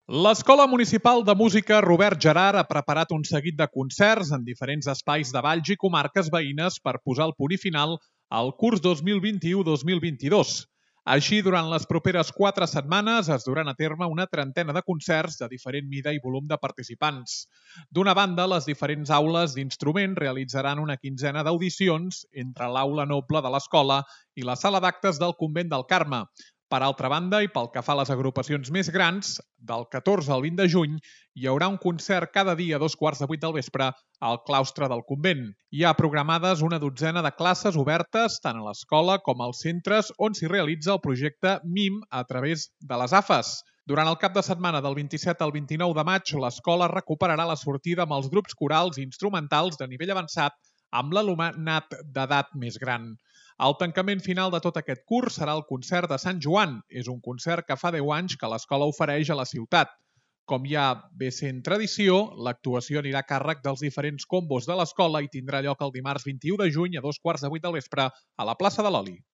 L'Escola Municipal de Música Robert Gerhard ha preparat un seguit de concerts en diferents espais de Valls i comarques veïnes per posar el punt final al curs 2021-2022. Així, durant les properes 4 setmanes es duran a terme una trentena de concerts de diferent mida i volum de participants. D'una banda, les diferents aules d'instrument realitzaran una quinzena d'audicions entre l'aula noble de l'escola i la sala d'actes del Convent del Carme. Per altra banda, i pel que fa a les agrupacions més grans, del 14 al 20 de juny hi haurà un concert cada dia a 7:15 del vespre al claustre del convent. Hi ha programades una dotzena de classes obertes tant a l'escola com als centres on s'hi realitza el projecte MIM a través de les AFES. Durant el cap de setmana del 27 al 29 de maig, l'escola recuperarà la sortida amb els grups corals i instrumentals de nivell avançat amb l'alumnat d'edat més gran. El tancament final de tot aquest curs serà el concert de Sant Joan. És un concert que fa 10 anys que l'escola ofereix a la ciutat. Com ja ve sent tradició, l'actuació anirà a càrrec dels diferents combos de l'escola i tindrà lloc el dimarts 21 de juny a 7:15 del vespre a la plaça de l'Oli.